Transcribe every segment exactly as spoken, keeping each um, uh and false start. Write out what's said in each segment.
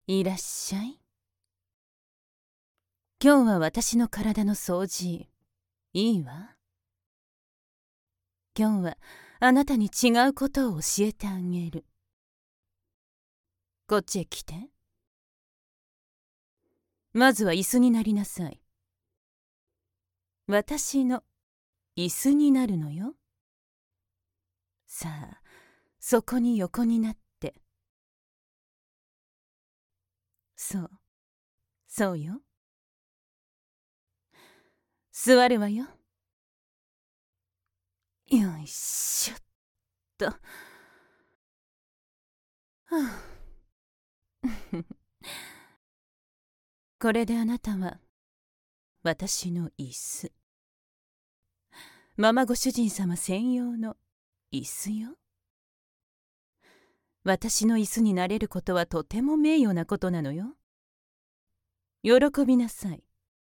いらっしゃい。今日は私の体の掃除いいわ。今日はあなたに違うことを教えてあげる。こっちへ来て。まずは椅子になりなさい。私の椅子になるのよ。さあ、そこに横になって。そうそうよ。座るわよ。よいしょっと。はあこれであなたは私の椅子。ママご主人様専用の椅子よ。私の椅子になれることはとても名誉なことなのよ。喜びなさい。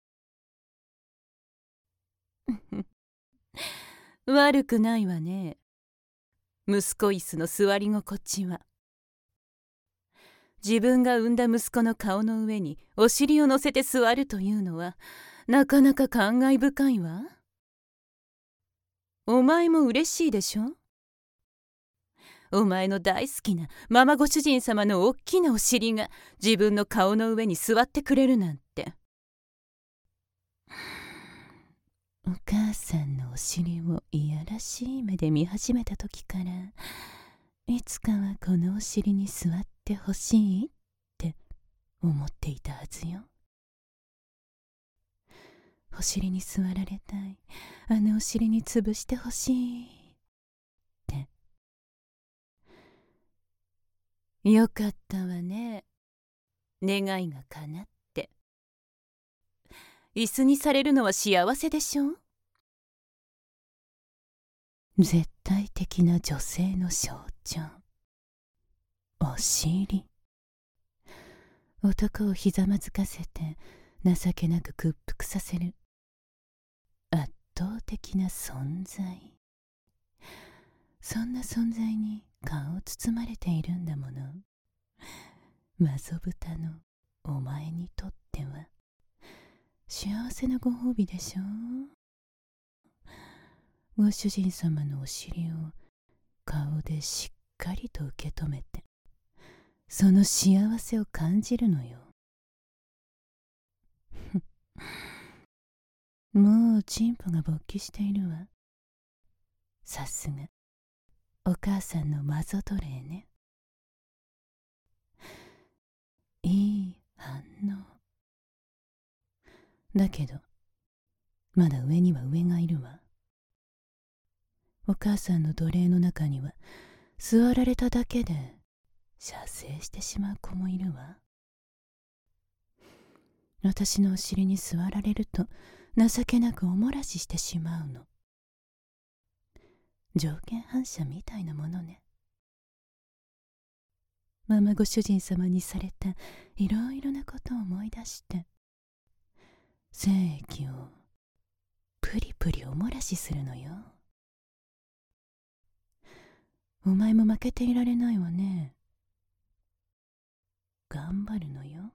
悪くないわね。息子椅子の座り心地は。自分が産んだ息子の顔の上にお尻を乗せて座るというのはなかなか感慨深いわ。お前も嬉しいでしょ？お前の大好きなママご主人様のおっきなお尻が自分の顔の上に座ってくれるなんて。お母さんのお尻をいやらしい目で見始めた時からいつかはこのお尻に座ってほしいって思っていたはずよ。お尻に座られたい、あのお尻に潰してほしいって。よかったわね、願いが叶って。椅子にされるのは幸せでしょ？絶対的な女性の象徴、お尻。男をひざまずかせて情けなく屈服させる圧倒的な存在。そんな存在に顔を包まれているんだもの。マゾブタのお前にとっては幸せなご褒美でしょう。ご主人様のお尻を顔でしっかりと受け止めてその幸せを感じるのよ。もうチンポが勃起しているわ。さすがお母さんのマゾ奴隷ね。いい反応だけどまだ上には上がいるわ。お母さんの奴隷の中には座られただけで射精してしまう子もいるわ。私のお尻に座られると情けなくおもらししてしまうの。条件反射みたいなものね。ママご主人様にされたいろいろなことを思い出して精液をプリプリおもらしするのよ。お前も負けていられないわね。頑張るのよ。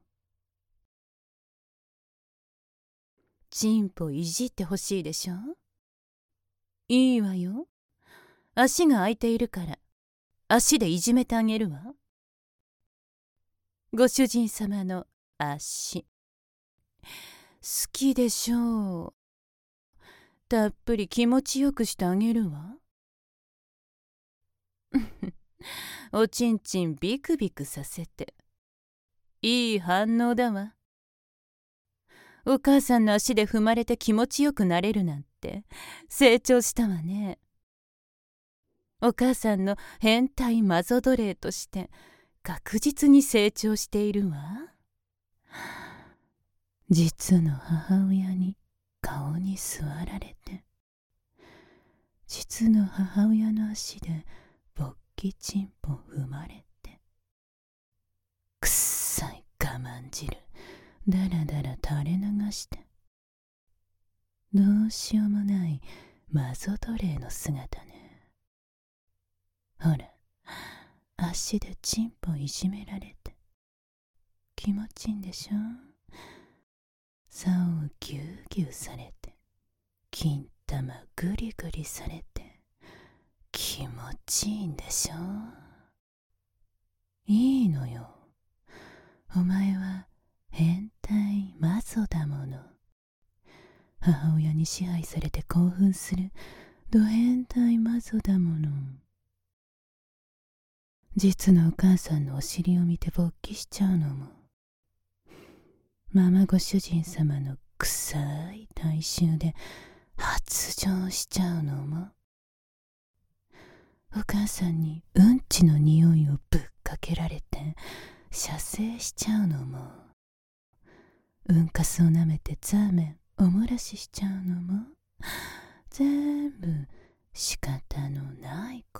チンポいじってほしいでしょ？いいわよ。足が空いているから足でいじめてあげるわ。ご主人様の足好きでしょう。たっぷり気持ちよくしてあげるわ。おちんちんビクビクさせていい反応だわ。お母さんの足で踏まれて気持ちよくなれるなんて成長したわね。お母さんの変態マゾ奴隷として確実に成長しているわ。実の母親に顔に座られて実の母親の足で勃起チンポ踏まれてくっさい我慢汁だらだら垂れ流してどうしようもないマゾ奴隷の姿ね。ほら足でチンポいじめられて気気持ちいいんでしょ。竿をぎゅうぎゅうされて、金玉ぐりぐりされて、気持ちいいんでしょ。いいのよ。お前は変態マゾだもの。母親に支配されて興奮するド変態マゾだもの。実のお母さんのお尻を見て勃起しちゃうのも、ママご主人様の臭い体臭で発情しちゃうのも、お母さんにうんちの匂いをぶっかけられて射精しちゃうのも、うんかすをなめてザーメンおもらししちゃうのも、全部仕方のないこと。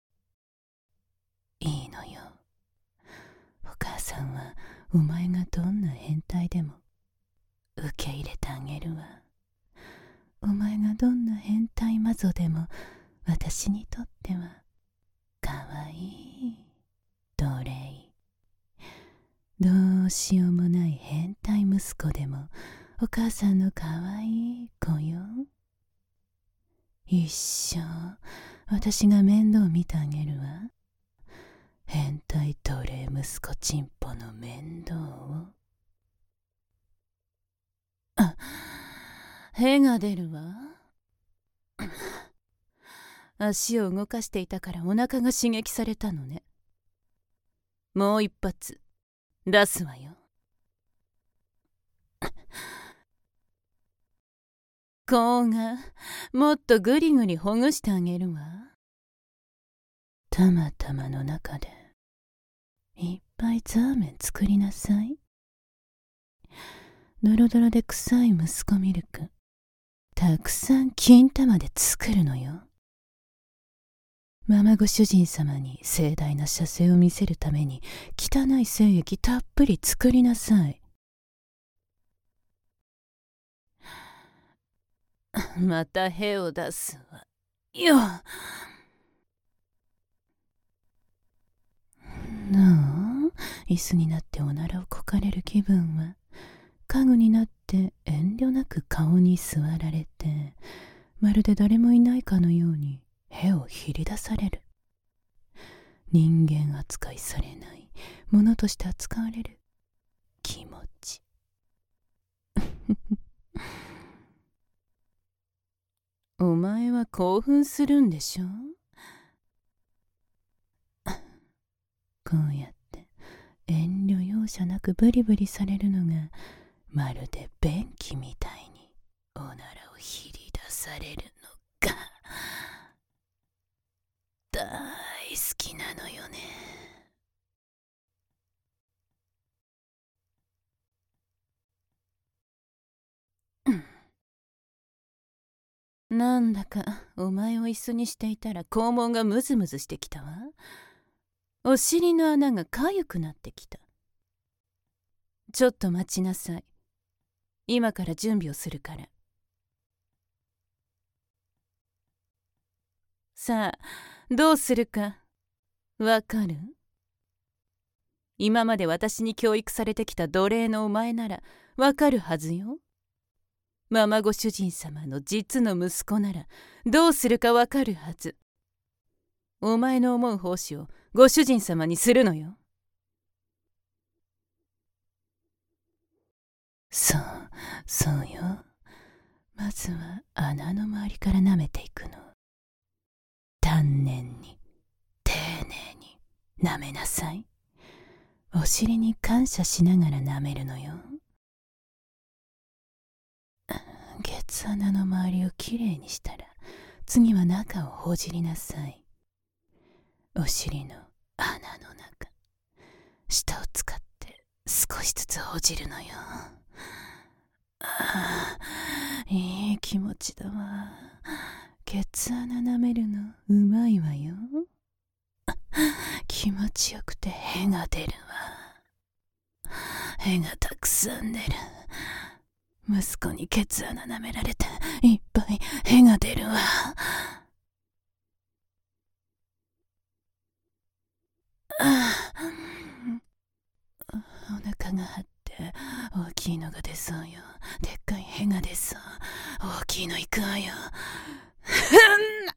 いいのよ。お母さんはお前がどんな変態でも受け入れてあげるわ。お前がどんな変態マゾでも私にとってはかわいい奴隷。どうしようもない変態息子でもお母さんのかわいい子よ。一生私が面倒見てあげるわ。変態奴隷息子チンポの面倒を。あ、屁が出るわ。足を動かしていたからお腹が刺激されたのね。もう一発出すわよ。こうがもっとぐりぐりほぐしてあげるわ。たまたまの中でいっぱいザーメン作りなさい。ドロドロで臭い息子ミルクたくさん金玉で作るのよ。ママご主人様に盛大な射精を見せるために汚い精液たっぷり作りなさい。また屁を出すわよ。どう？椅子になっておならをこかれる気分は、家具になって遠慮なく顔に座られて、まるで誰もいないかのように屁をひり出される。人間扱いされない、ものとして扱われる気持ち。お前は興奮するんでしょ。こうやって遠慮容赦なくブリブリされるのが、まるで便器みたいにおならをひり出されるのが大好きなのよね。なんだかお前を椅子にしていたら肛門がムズムズしてきたわ。お尻の穴がかゆくなってきた。ちょっと待ちなさい。今から準備をするから。さあ、どうするかわかる？今まで私に教育されてきた奴隷のお前ならわかるはずよ。ママご主人様の実の息子ならどうするかわかるはず。お前の思う奉仕をご主人様にするのよ。そう、そうよ。まずは穴の周りから舐めていくの。丹念に、丁寧に舐めなさい。お尻に感謝しながら舐めるのよ。ケツ穴の周りをきれいにしたら、次は中をほじりなさい。お尻の穴の中、舌を使って少しずつほじるのよ。ああ、いい気持ちだわ。ケツ穴舐めるのうまいわよ。気持ちよくて屁が出るわ。屁がたくさん出る。息子にケツ穴舐められていっぱい屁が出るわ。ああ、お腹腹が張って大きいのが出そうよ。でっかいへが出そう。大きいの行くわよ。ふん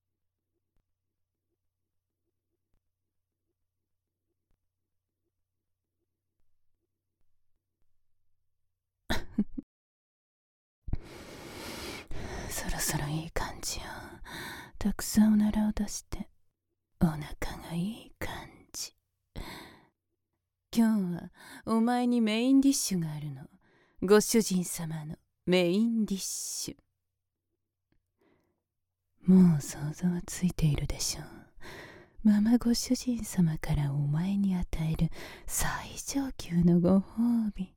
そろそろいい感じよ。たくさんおならを出してお腹がいい感じ。今日はお前にメインディッシュがあるの。ご主人様のメインディッシュ。もう想像はついているでしょう。ママご主人様からお前に与える最上級のご褒美。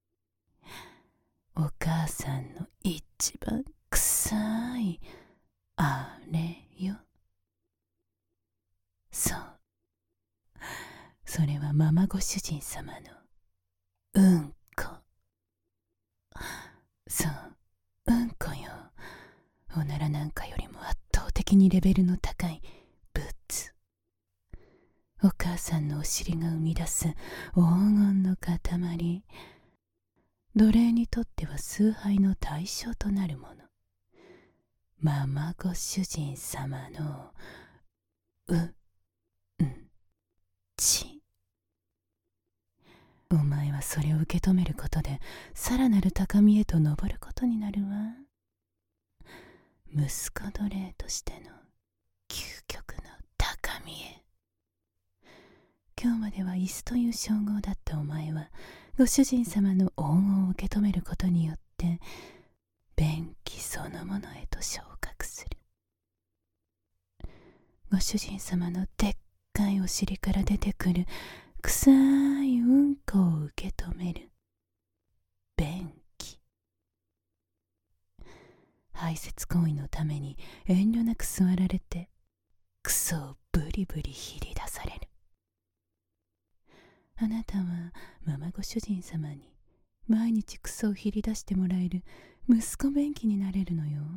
お母さんの一番臭いあれよ。そう。それはママご主人様のうんこ。そう、うんこよ。おならなんかよりも圧倒的にレベルの高い物。お母さんのお尻が生み出す黄金の塊。奴隷にとっては崇拝の対象となるもの。ママご主人様のう、ん、ち。お前はそれを受け止めることでさらなる高みへと登ることになるわ。息子奴隷としての究極の高みへ。今日までは椅子という称号だったお前はご主人様の黄金を受け止めることによって便器そのものへと昇格する。ご主人様のでっかいお尻から出てくる臭いうんこを受け止める便器。排泄行為のために遠慮なく座られてクソをブリブリひり出される。あなたはママご主人様に毎日クソをひり出してもらえる息子便器になれるのよ。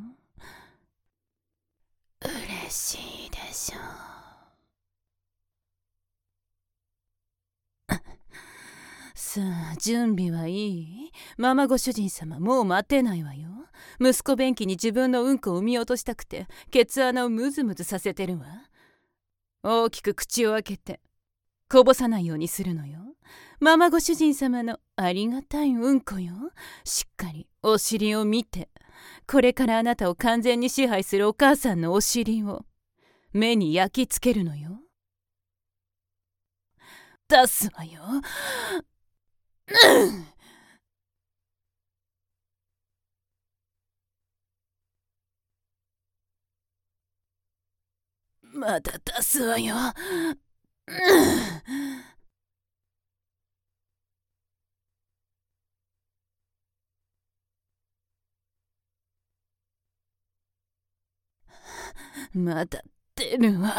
嬉しいでしょう。さあ、準備はいい？ママご主人様、もう待てないわよ。息子便器に自分のうんこを産み落としたくてケツ穴をムズムズさせてるわ。大きく口を開けてこぼさないようにするのよ。ママご主人様のありがたいうんこよ。しっかりお尻を見て、これからあなたを完全に支配するお母さんのお尻を目に焼き付けるのよ。出すわよ。うんまだ出すわよ。まだ出るわ。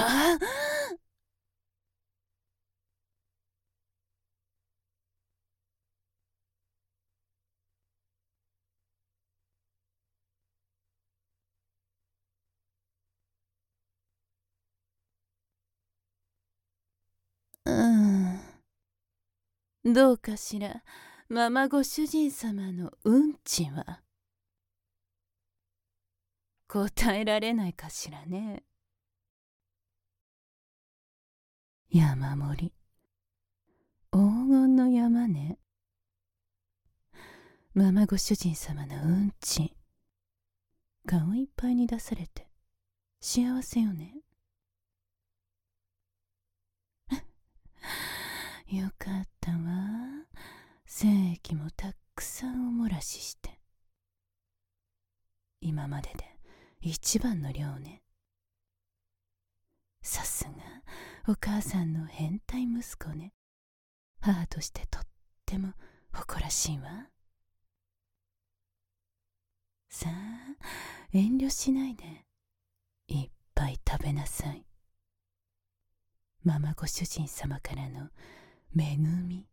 うんどうかしら、ママご主人様のうんちは。答えられないかしらね。山盛り。黄金の山ね。ママご主人様のうんち。顔いっぱいに出されて幸せよね。よかったわ。精液もたくさんお漏らしして。今までで一番の量ね。さすがお母さんの変態息子ね。母としてとっても誇らしいわ。さあ、遠慮しないでいっぱい食べなさい。ママご主人様からの恵み。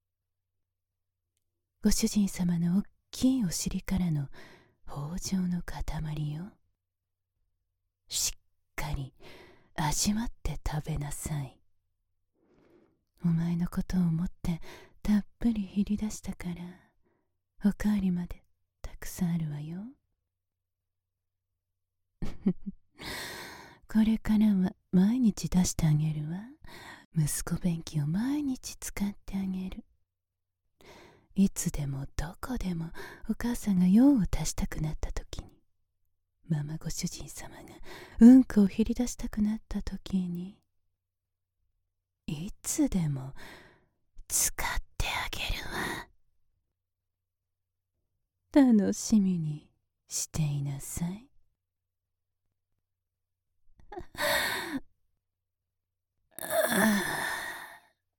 ご主人様のおっきいお尻からの豊穣の塊よ。しっかり味わって食べなさい。お前のことを思ってたっぷりひり出したからおかわりまでたくさんあるわよ。これからは毎日出してあげるわ。息子便器を毎日使ってあげる。いつでもどこでもお母さんが用を足したくなった時に、ママご主人様がうんこをひり出したくなった時に、いつでも使ってあげるわ。楽しみにしていなさい。